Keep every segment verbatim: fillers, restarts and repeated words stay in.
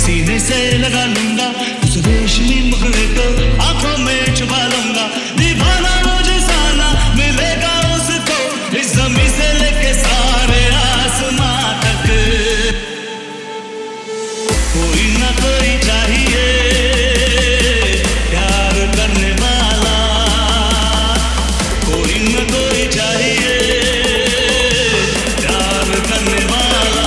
सीने से लगा लूंगा, उस रेशमी मुखड़े को आंखों में छुपा लूंगा। दीवाना मुझे साना मिलेगा उसको, इस ज़मीं से लेके सारे आसमां तक। कोई ना कोई चाहिए प्यार करने वाला, कोई ना कोई चाहिए प्यार करने वाला।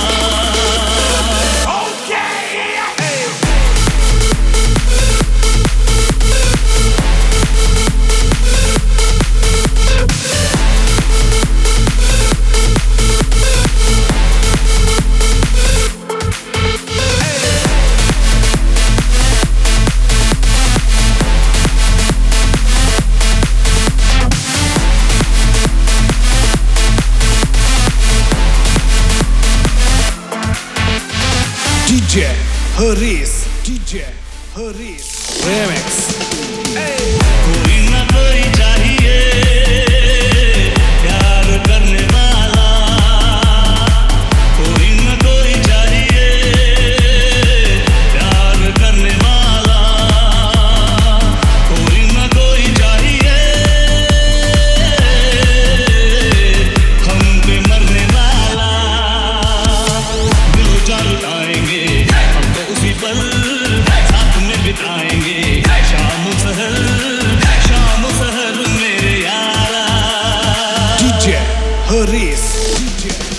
D J Haris, D J Haris Remix. कोई ना कोई चाहिए प्यार करने वाला, कोई ना कोई चाहिए प्यार करने वाला, कोई ना कोई चाहिए हम पे मरने वाला। दिल जान लुटाएंगे हम तो उसी पल साथ में बिताएंगे, शाम सहर शाम सहर मेरे यारा। D J Haris, D J